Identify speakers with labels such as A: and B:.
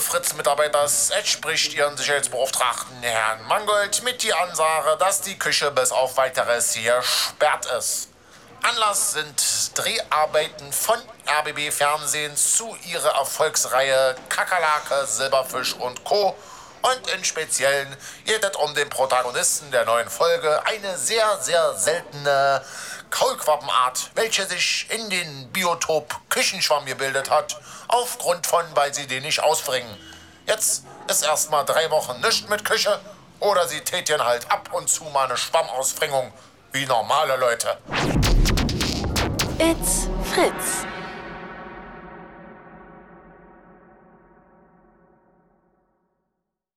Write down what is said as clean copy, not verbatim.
A: Fritz-Mitarbeiters. Es spricht Ihren Sicherheitsbeauftragten Herrn Mangold mit die Ansage, dass die Küche bis auf Weiteres hier gesperrt ist. Anlass sind Dreharbeiten von RBB Fernsehen zu ihrer Erfolgsreihe Kakerlake, Silberfisch und Co. Und im Speziellen geht es um den Protagonisten der neuen Folge, eine sehr, sehr seltene Kaulquappenart, welche sich in den Biotop Küchenschwamm gebildet hat, aufgrund von, weil sie den nicht ausbringen. Jetzt ist erstmal 3 Wochen nichts mit Küche, oder sie tätigen halt ab und zu mal eine Schwammausbringung, wie normale Leute.
B: It's Fritz.